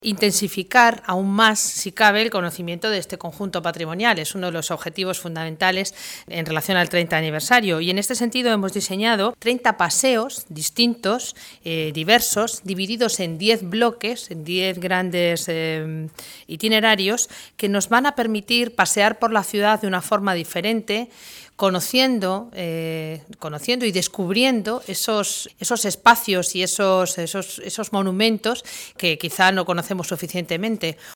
intensificar aún más, si cabe, el conocimiento de este conjunto patrimonial. Es uno de los objetivos fundamentales en relación al 30 aniversario. Y en este sentido hemos diseñado 30 paseos distintos, diversos, divididos en 10 bloques, en 10 grandes itinerarios, que nos van a permitir pasear por la ciudad de una forma diferente, conociendo y descubriendo esos espacios y esos monumentos que quizá no conocemos suficientemente.